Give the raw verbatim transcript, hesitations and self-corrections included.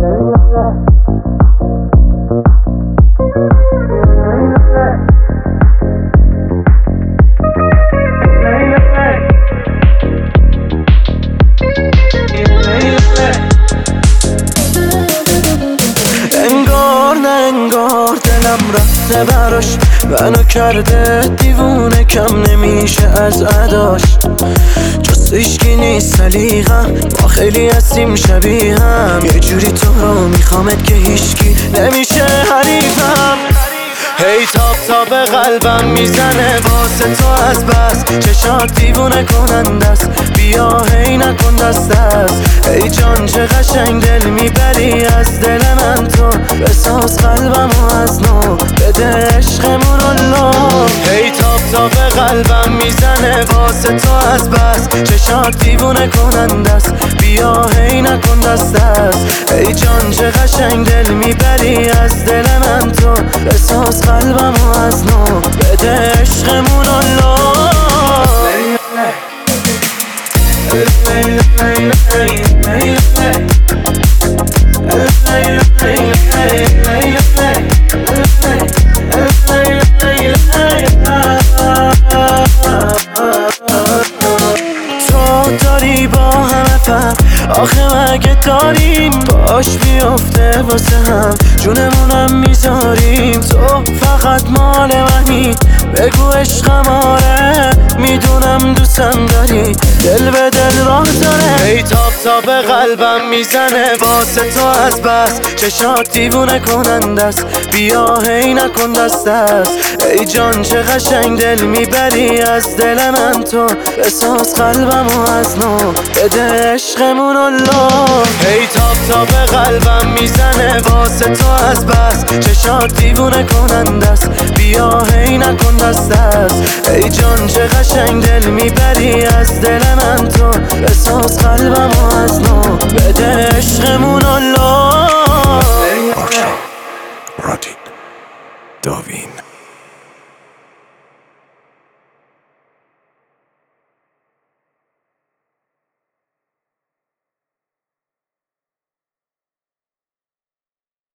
انگار نه انگار دلم رفته براش، منو کرده دیوونه، کم نمیشه از عداش. جز عشقی نیست سلیقم، ما خیلی هستیم شبیه هم. یه جوری تو رو میخوامت که هیچکی نمیشه حریفم. هی تاب تاب قلبم میزنه واسه تو از بس، چشات دیوونه کننده است، بیا هی نکن دست دست. ای جان چه قشنگ دل میبری از دل من تو، بساز قلبمو از نو، بده عشقمون رو. هی تاب تاب قلبم میزنه واسه تو از بس، چشات دیوونه کننده است، بیا هی نکن دست دست. ای جان چه قشنگ دل میبری از دل من تو، بساز قلبمو از نو، بده عشقمون رو. تو داری با همه فرق، آخه مگه داریم باش بیفته واسه هم، جونمونم میذاریم. تو فقط مال منی، بگو عشقم آره، میدونم دوستم داری، دل به دل راه داره. ای تاب تاب قلبم میزنه واسه تو از بس، چشات دیوونه کننده است، بیا هی نکن دست دست. ای جان چه قشنگ دل میبری از دل من تو، بساز قلبمو از نو، بده عشقمون رو. ای تاب تاب قلبم میزنه واسه تو از بس، چشات دیوونه کننده است، بیا هی نکن دست دست. ای جان چه قشنگ دل میبری از دل من تو، بساز قلبمو از نو، بده عشقمون رو.